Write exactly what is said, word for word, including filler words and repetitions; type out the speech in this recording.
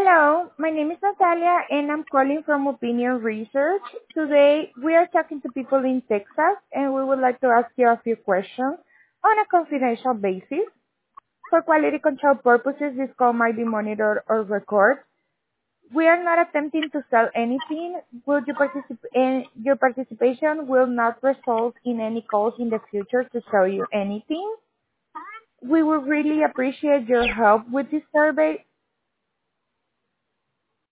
Hello, my name is Natalia and I'm calling from Opinion Research. Today we are talking to people in Texas and we would like to ask you a few questions on a confidential basis. For quality control purposes, this call might be monitored or recorded. We are not attempting to sell anything. Will you particip- and your participation will not result in any calls in the future to sell you anything. We would really appreciate your help with this survey.